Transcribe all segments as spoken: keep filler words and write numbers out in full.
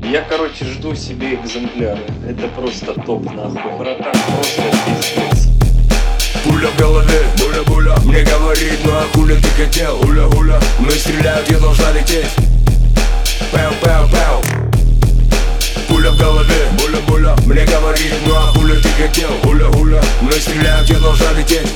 Я, короче, жду себе экземпляры. Это просто топ, нахуй. Братан, просто пиздец. Пуля в голове, буля-буля, мне говорит, ну а хули ты хотел, уля-уля. Мы стреляют, я должна лететь. Пэу-пэу-пэу. Пуля в голове, буля-буля, мне говорит, ну а хули ты хотел, уля-уля. Мы стреляют, я должна лететь.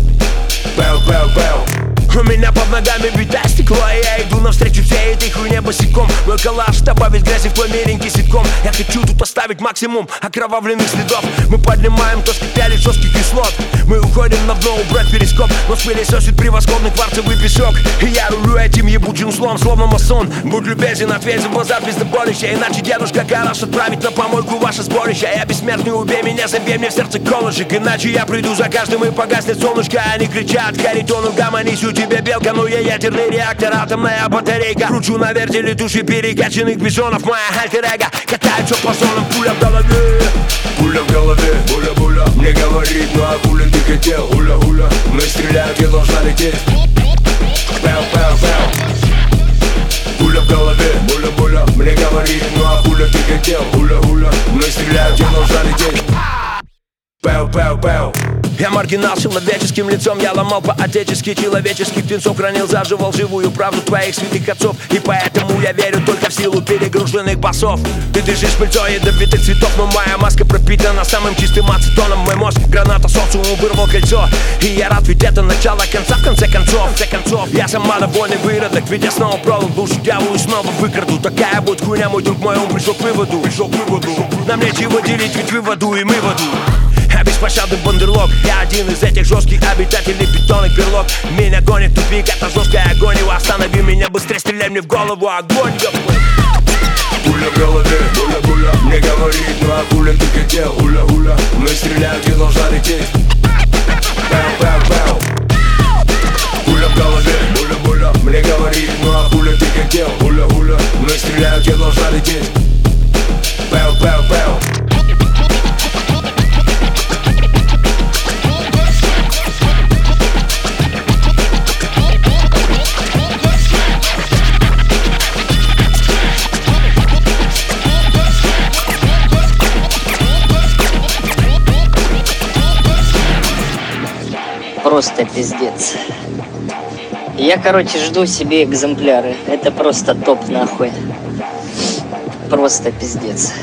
Пэу-пэу-пэу. У меня под ногами битое стекло, и я иду навстречу всей этой хуйне босиком. Мой коллаж добавит грязи в твой миленький ситком. Я хочу тут оставить максимум окровавленных следов. Мы поднимаем то, что пяли жестких кислот. Мы уходим на дно, убрать перископ. Нос пылесосит превосходный кварцевый песок. И я рулю этим ебучим злом, словно масон. Будь любезен, ответь за базар пиздоболища. Иначе дедушка Гараж отправит на помойку ваше сборище. Я бессмертный, убей меня, забей мне в сердце колышек. Иначе я приду за каждым и погаснет солнышко. Они кричат, каритону гамонись, у тебя белка, но я ядерный реактор, атомная батарейка. Кручу на вертеле души перекачанных бизонов. Моя альтер-эго катается по зонам. Пуля в голове, пуля в голове, буля-буля, мне говорит, ну а хули ты хотел, уля-уля. Мы стреляют, я должна лететь. Пэу-пэу-пэу. Пуля в голове, буля-буля, мне говорит, ну а хули ты хотел, уля-уля. Мы стреляют, я должна лететь. Пэу-пэу-пэу. Я маргинал с человеческим лицом. Я ломал по-отечески человеческих птенцов. Хранил заживал живую правду твоих святых отцов. И поэтому я верю только в силу перегруженных басов. Ты дышишь пыльцой ядовитых цветов, но моя маска пропитана самым чистым ацетоном. Мой мозг граната социум вырвал кольцо. И я рад, ведь это начало конца в конце концов. В конце концов, я сама довольный выродок, ведь я снова продал душу дьяволу и снова выкраду. Такая будет хуйня, мой друг мой, он пришел к выводу. Пришел к выводу. Нам нечего делить, ведь вы в аду и мы в аду. Я беспощадный бандерлог. Я один из этих жестких обитателей бетонных берлог. Меня гонит в тупик, это жесткая агония. Останови меня быстрее, стреляй мне в голову. Огонь, ёпта. Пуля в голове, буля-буля, мне говорит, ну а хули ты хотел, уля-уля. Мы стреляют, я должна лететь. Пэу-пэу-пэу. Пуля в голове, буля-буля, мне говорит, ну а хули ты хотел, уля-уля. Мы стреляют, я должна лететь. Пэу-пэу-пэу. Просто пиздец. Я, короче, жду себе экземпляры. Это просто топ, нахуй. Просто пиздец.